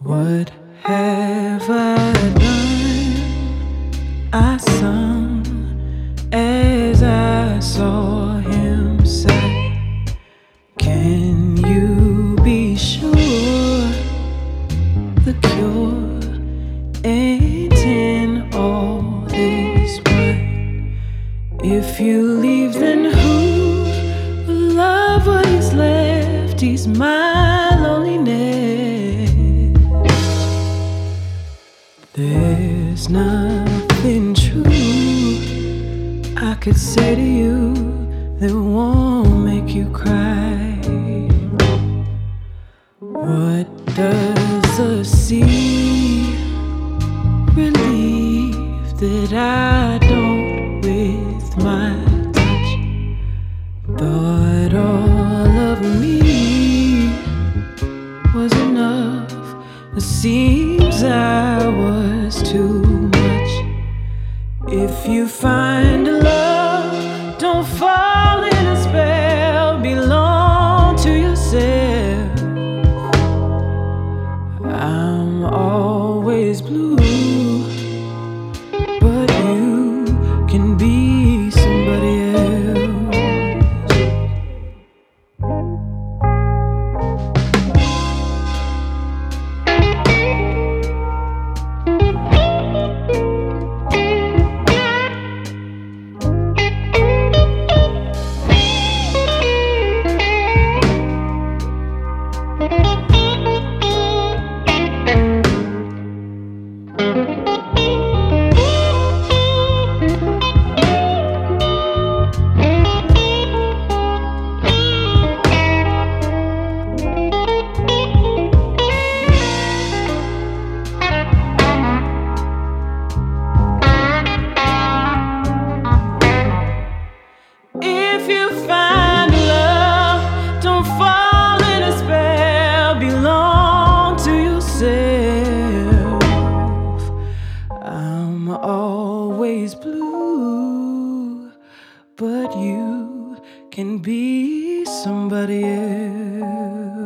What have I done? I sung as I saw him say, can you be sure the cure ain't in all this wine? If you leave, then who will love what he's left? He's my loneliness. There's nothing true I could say to you that won't make you cry. What does a sea relieve that I don't with my touch? Thought all of me was enough. It seems I was too much. If you find a love, don't fall in a spell. Belong to yourself. I'm always blue, but you can be somebody else. If you find love, don't fall in a spell. Belong to yourself. I'm always blue, but you can be somebody else.